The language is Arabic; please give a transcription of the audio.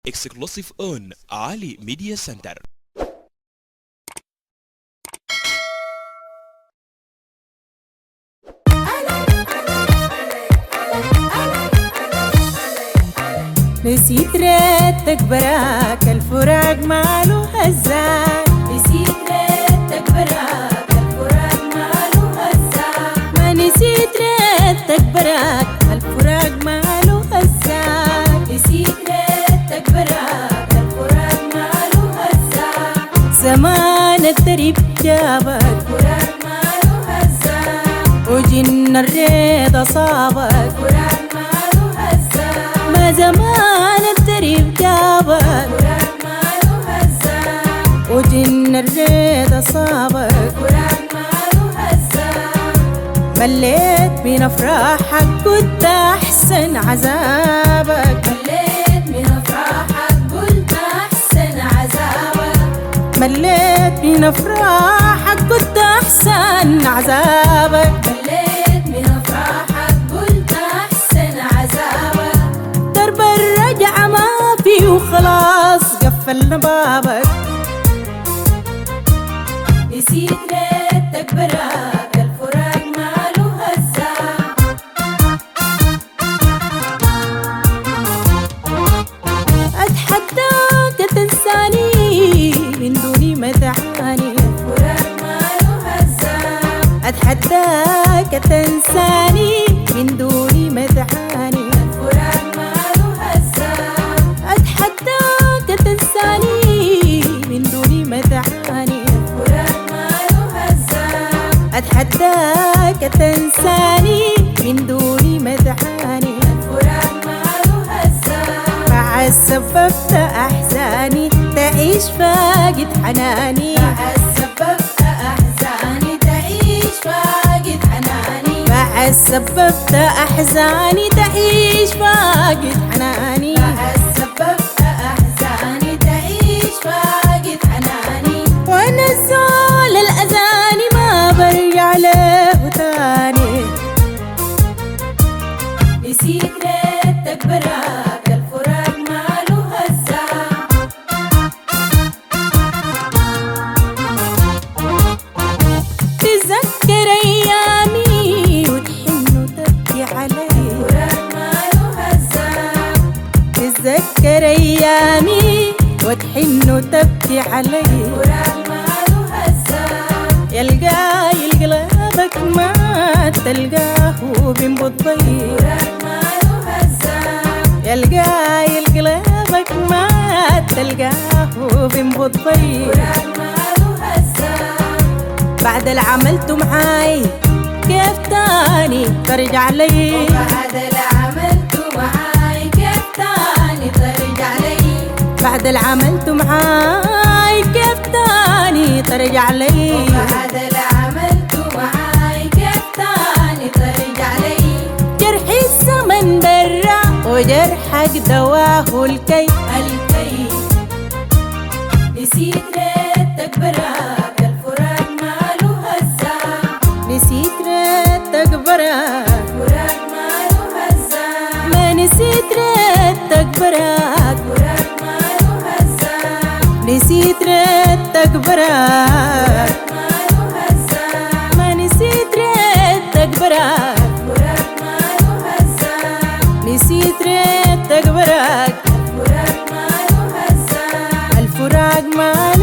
exclusive on Ali Media Center. نسيت ريتك براك الفراق ماله هزاك، نسيت ريتك براك الفراق ماله هزاك، ما نسيت ريتك براك الفراق ماله هزاك، نسيت ريتك براك الفراق ماله هزاك، زمان الدرب جابك الفراق ماله هزاك، وجن الريض أصابك الفراق ماله هزاك، ما زمان الدرب جابك الفراق ماله هزاك، وجن الريض أصابك الفراق ماله هزاك، مليت من أفراحك كنت أحسن عذابك، مليت من أفراحك قلت أحسن عذابك، مليت من أفراحك كنت أحسن عذابك، مليت من أفراحك قلت أحسن عذابك، درب الرجعة ما في وخلاص قفلنا بابك، نسيت ريتك براك الفراق ماله هزاك، أتحداك تنساني من دوني ما تعاني، الفراق ماله هزاك، أتحداك تنساني من دوني ما تعاني، الفراق ماله هزاك، أتحداك تنساني من دوني ما تعاني، الفراق ماله هزاك، أتحداك تنساني من دوني ما تعاني، الفراق ماله هزاك، مع سببت أحزاني تعيش فاقد حناني، مع سببت أحزاني تعيش فاقد حناني، مع سببت أحزاني تعيش فاقد حناني، مع سببت أحزاني تعيش فاقد حناني، وأنا زول الأذاني ما برجع له تاني، نسيت ريتك براك الفراق ماله هزاك، تذكر أيامي وتحن وتبكي علي، الفراق ماله هزاك، تذكر أيامي وتحن وتبكي علي، الفراق ماله هزاك، يلقاي قلبك ما تلقاه بنبض ضي، الفراق ماله هزاك، يلقاي قلبك ما تلقاه بنبض ضي، الفراق ماله هزاك، بعد اللي عملته معاي كيف تاني ترجع لي، بعد اللي عملته معاي كيف تاني ترجع لي، بعد اللي عملته معاي كيف تاني ترجع لي، بعد اللي عملته معاي كيف تاني ترجع لي، جرحي الزمن برا وجرحك دواه الكي، الكي نسيت ريتك براك الفراق ماله هزاك، نسيت ريتك براك الفراق ماله هزاك، ما نسيت ريتك براك، الفراق ماله هزاك، نسيت ريتك براك الفراق ماله هزاك، ما نسيت ريتك براك، الفراق ماله هزاك، نسيت ريتك براك الفراق ماله هزاك، الفراق ما